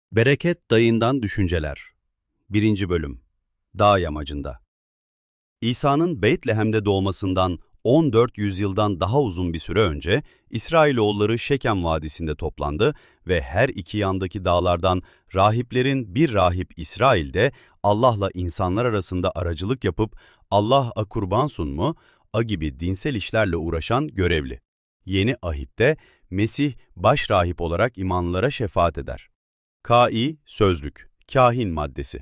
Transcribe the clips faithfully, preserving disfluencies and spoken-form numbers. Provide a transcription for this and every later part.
Bereket Dayı'ndan Düşünceler birinci. Bölüm Dağ Yamacında İsa'nın Beytlehem'de doğmasından on dört yüzyıldan daha uzun bir süre önce İsrailoğulları Şekem Vadisi'nde toplandı ve her iki yandaki dağlardan rahiplerin bir rahip İsrail'de Allah'la insanlar arasında aracılık yapıp Allah'a kurban sunmu, a gibi dinsel işlerle uğraşan görevli. Yeni ahitte Mesih baş rahip olarak imanlılara şefaat eder. K İ Sözlük, Kahin maddesi.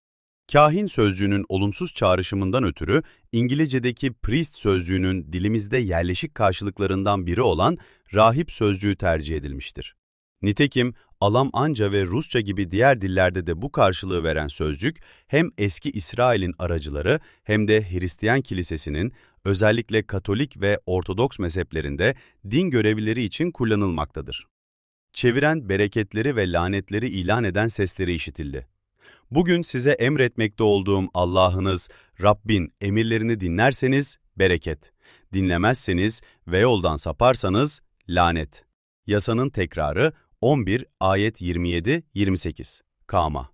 Kahin sözcüğünün olumsuz çağrışımından ötürü İngilizce'deki priest sözcüğünün dilimizde yerleşik karşılıklarından biri olan rahip sözcüğü tercih edilmiştir. Nitekim Almanca ve Rusça gibi diğer dillerde de bu karşılığı veren sözcük hem eski İsrail'in aracıları hem de Hristiyan kilisesinin özellikle Katolik ve Ortodoks mezheplerinde din görevlileri için kullanılmaktadır. Çeviren bereketleri ve lanetleri ilan eden sesleri işitildi. Bugün size emretmekte olduğum Allah'ınız, Rabbin emirlerini dinlerseniz bereket, dinlemezseniz ve yoldan saparsanız lanet. Yasanın tekrarı on bir ayet yirmi yedi yirmi sekiz. Kâma.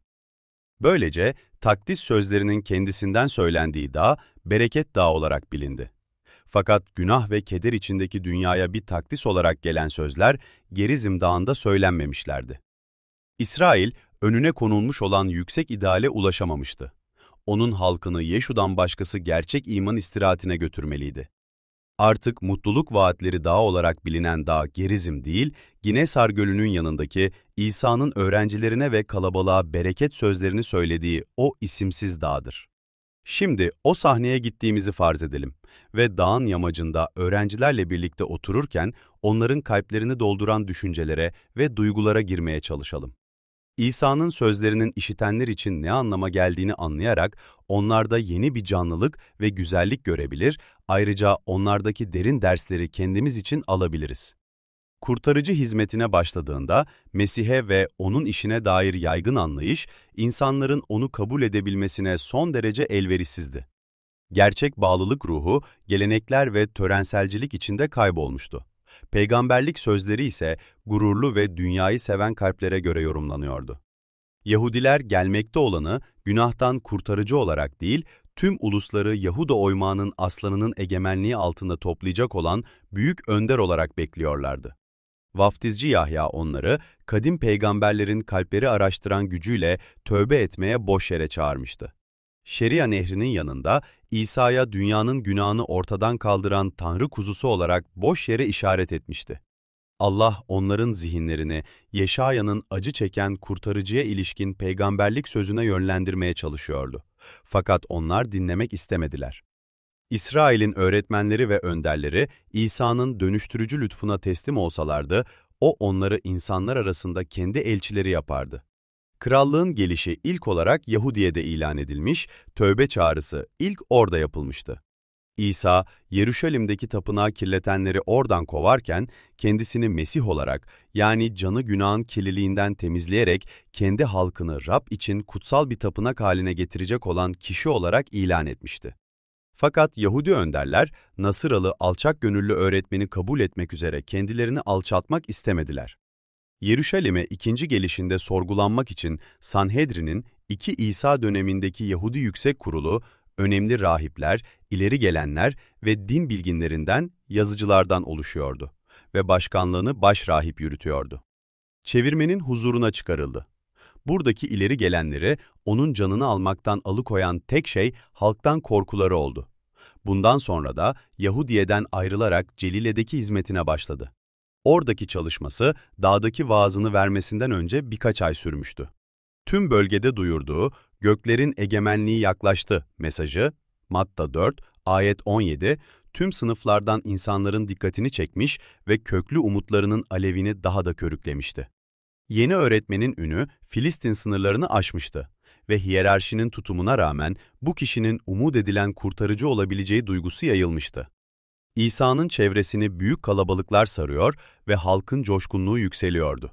Böylece takdis sözlerinin kendisinden söylendiği dağ, bereket dağı olarak bilindi. Fakat günah ve keder içindeki dünyaya bir takdis olarak gelen sözler Gerizim Dağı'nda söylenmemişlerdi. İsrail, önüne konulmuş olan yüksek ideale ulaşamamıştı. Onun halkını Yeşu'dan başkası gerçek iman istirahatine götürmeliydi. Artık mutluluk vaatleri dağı olarak bilinen dağ Gerizim değil, Ginesar Gölü'nün yanındaki İsa'nın öğrencilerine ve kalabalığa bereket sözlerini söylediği o isimsiz dağdır. Şimdi o sahneye gittiğimizi farz edelim ve dağın yamacında öğrencilerle birlikte otururken onların kalplerini dolduran düşüncelere ve duygulara girmeye çalışalım. İsa'nın sözlerinin işitenler için ne anlama geldiğini anlayarak onlarda yeni bir canlılık ve güzellik görebilir, ayrıca onlardaki derin dersleri kendimiz için alabiliriz. Kurtarıcı hizmetine başladığında Mesih'e ve onun işine dair yaygın anlayış, insanların onu kabul edebilmesine son derece elverişsizdi. Gerçek bağlılık ruhu, gelenekler ve törenselcilik içinde kaybolmuştu. Peygamberlik sözleri ise gururlu ve dünyayı seven kalplere göre yorumlanıyordu. Yahudiler gelmekte olanı günahtan kurtarıcı olarak değil, tüm ulusları Yahuda oymağının aslanının egemenliği altında toplayacak olan büyük önder olarak bekliyorlardı. Vaftizci Yahya onları, kadim peygamberlerin kalpleri araştıran gücüyle tövbe etmeye boş yere çağırmıştı. Şeria nehrinin yanında İsa'ya dünyanın günahını ortadan kaldıran Tanrı kuzusu olarak boş yere işaret etmişti. Allah onların zihinlerini Yeşaya'nın acı çeken kurtarıcıya ilişkin peygamberlik sözüne yönlendirmeye çalışıyordu. Fakat onlar dinlemek istemediler. İsrail'in öğretmenleri ve önderleri İsa'nın dönüştürücü lütfuna teslim olsalardı, o onları insanlar arasında kendi elçileri yapardı. Krallığın gelişi ilk olarak Yahudiye'de ilan edilmiş, tövbe çağrısı ilk orada yapılmıştı. İsa, Yeruşalim'deki tapınağı kirletenleri oradan kovarken, kendisini Mesih olarak, yani canı günahın kirliliğinden temizleyerek kendi halkını Rab için kutsal bir tapınak haline getirecek olan kişi olarak ilan etmişti. Fakat Yahudi önderler, Nasıralı alçak gönüllü öğretmeni kabul etmek üzere kendilerini alçaltmak istemediler. Yeruşalim'e ikinci gelişinde sorgulanmak için Sanhedrin'in iki İsa dönemindeki Yahudi Yüksek Kurulu, önemli rahipler, ileri gelenler ve din bilginlerinden, yazıcılardan oluşuyordu ve başkanlığını başrahip yürütüyordu. Çevirmenin huzuruna çıkarıldı. Buradaki ileri gelenleri onun canını almaktan alıkoyan tek şey halktan korkuları oldu. Bundan sonra da Yahudiye'den ayrılarak Celile'deki hizmetine başladı. Oradaki çalışması dağdaki vaazını vermesinden önce birkaç ay sürmüştü. Tüm bölgede duyurduğu "Göklerin egemenliği yaklaştı" mesajı, Matta dört, ayet on yedi, tüm sınıflardan insanların dikkatini çekmiş ve köklü umutlarının alevini daha da körüklemişti. Yeni öğretmenin ünü Filistin sınırlarını aşmıştı ve hiyerarşinin tutumuna rağmen bu kişinin umut edilen kurtarıcı olabileceği duygusu yayılmıştı. İsa'nın çevresini büyük kalabalıklar sarıyor ve halkın coşkunluğu yükseliyordu.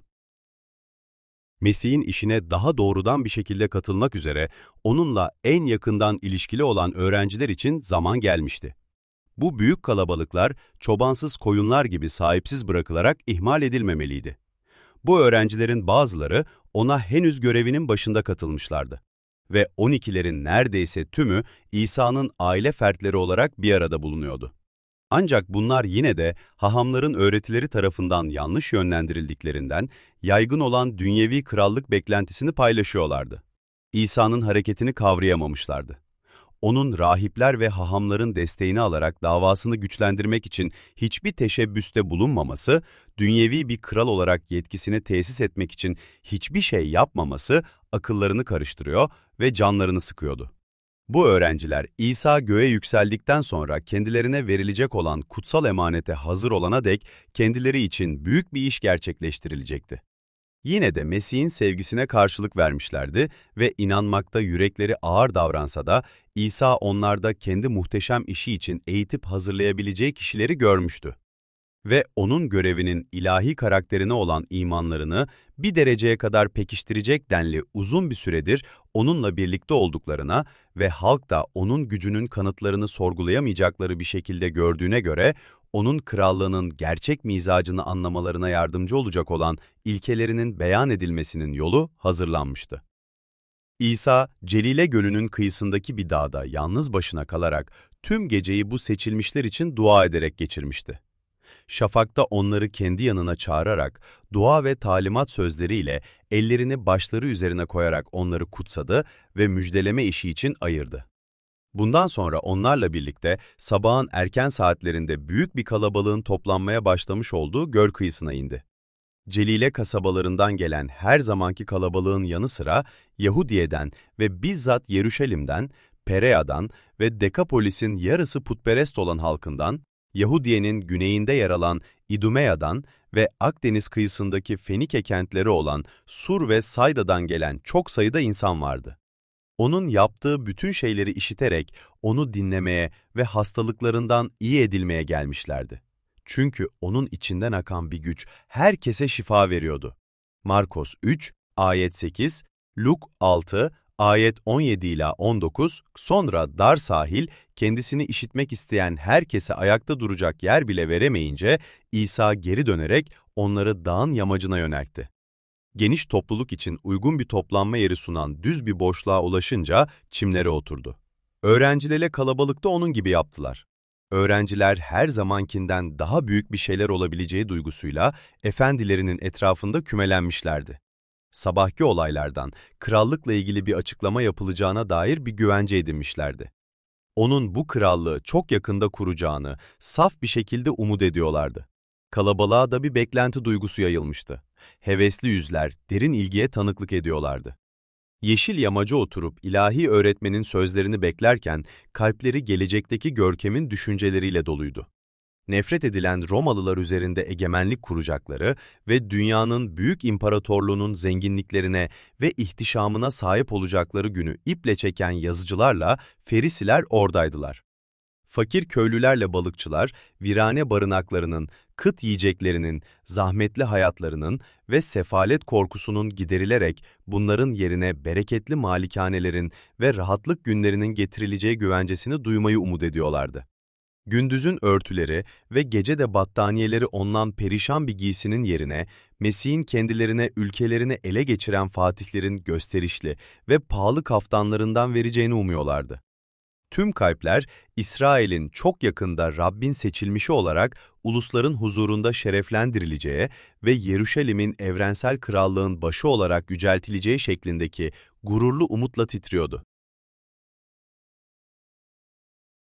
Mesih'in işine daha doğrudan bir şekilde katılmak üzere onunla en yakından ilişkili olan öğrenciler için zaman gelmişti. Bu büyük kalabalıklar çobansız koyunlar gibi sahipsiz bırakılarak ihmal edilmemeliydi. Bu öğrencilerin bazıları ona henüz görevinin başında katılmışlardı. Ve on ikilerin neredeyse tümü İsa'nın aile fertleri olarak bir arada bulunuyordu. Ancak bunlar yine de hahamların öğretileri tarafından yanlış yönlendirildiklerinden yaygın olan dünyevi krallık beklentisini paylaşıyorlardı. İsa'nın hareketini kavrayamamışlardı. Onun rahipler ve hahamların desteğini alarak davasını güçlendirmek için hiçbir teşebbüste bulunmaması, dünyevi bir kral olarak yetkisini tesis etmek için hiçbir şey yapmaması akıllarını karıştırıyor ve canlarını sıkıyordu. Bu öğrenciler İsa göğe yükseldikten sonra kendilerine verilecek olan kutsal emanete hazır olana dek kendileri için büyük bir iş gerçekleştirilecekti. Yine de Mesih'in sevgisine karşılık vermişlerdi ve inanmakta yürekleri ağır davransa da İsa onlarda kendi muhteşem işi için eğitip hazırlayabileceği kişileri görmüştü. Ve onun görevinin ilahi karakterine olan imanlarını bir dereceye kadar pekiştirecek denli uzun bir süredir onunla birlikte olduklarına ve halk da onun gücünün kanıtlarını sorgulayamayacakları bir şekilde gördüğüne göre, onun krallığının gerçek mizacını anlamalarına yardımcı olacak olan ilkelerinin beyan edilmesinin yolu hazırlanmıştı. İsa, Celile Gölü'nün kıyısındaki bir dağda yalnız başına kalarak tüm geceyi bu seçilmişler için dua ederek geçirmişti. Şafakta onları kendi yanına çağırarak, dua ve talimat sözleriyle ellerini başları üzerine koyarak onları kutsadı ve müjdeleme işi için ayırdı. Bundan sonra onlarla birlikte sabahın erken saatlerinde büyük bir kalabalığın toplanmaya başlamış olduğu göl kıyısına indi. Celile kasabalarından gelen her zamanki kalabalığın yanı sıra Yahudiye'den ve bizzat Yeruşalim'den, Pereya'dan ve Dekapolis'in yarısı putperest olan halkından, Yahudiye'nin güneyinde yer alan İdumeya'dan ve Akdeniz kıyısındaki Fenike kentleri olan Sur ve Sayda'dan gelen çok sayıda insan vardı. Onun yaptığı bütün şeyleri işiterek onu dinlemeye ve hastalıklarından iyi edilmeye gelmişlerdi. Çünkü onun içinden akan bir güç herkese şifa veriyordu. Markos üç, ayet sekiz, Luk altı, ayet on yedi ila on dokuz, sonra dar sahil, kendisini işitmek isteyen herkese ayakta duracak yer bile veremeyince İsa geri dönerek onları dağın yamacına yöneltti. Geniş topluluk için uygun bir toplanma yeri sunan düz bir boşluğa ulaşınca çimlere oturdu. Öğrencilerle kalabalıkta onun gibi yaptılar. Öğrenciler her zamankinden daha büyük bir şeyler olabileceği duygusuyla efendilerinin etrafında kümelenmişlerdi. Sabahki olaylardan krallıkla ilgili bir açıklama yapılacağına dair bir güvence edinmişlerdi. Onun bu krallığı çok yakında kuracağını saf bir şekilde umut ediyorlardı. Kalabalığa da bir beklenti duygusu yayılmıştı. Hevesli yüzler derin ilgiye tanıklık ediyorlardı. Yeşil yamaca oturup ilahi öğretmenin sözlerini beklerken kalpleri gelecekteki görkemin düşünceleriyle doluydu. Nefret edilen Romalılar üzerinde egemenlik kuracakları ve dünyanın büyük imparatorluğunun zenginliklerine ve ihtişamına sahip olacakları günü iple çeken yazıcılarla Ferisiler oradaydılar. Fakir köylülerle balıkçılar, virane barınaklarının, kıt yiyeceklerinin, zahmetli hayatlarının ve sefalet korkusunun giderilerek bunların yerine bereketli malikanelerin ve rahatlık günlerinin getirileceği güvencesini duymayı umut ediyorlardı. Gündüzün örtüleri ve gece de battaniyeleri ondan perişan bir giysinin yerine, Mesih'in kendilerine ülkelerini ele geçiren fatihlerin gösterişli ve pahalı kaftanlarından vereceğini umuyorlardı. Tüm kalpler, İsrail'in çok yakında Rabbin seçilmişi olarak ulusların huzurunda şereflendirileceği ve Yeruşalim'in evrensel krallığın başı olarak yüceltileceği şeklindeki gururlu umutla titriyordu.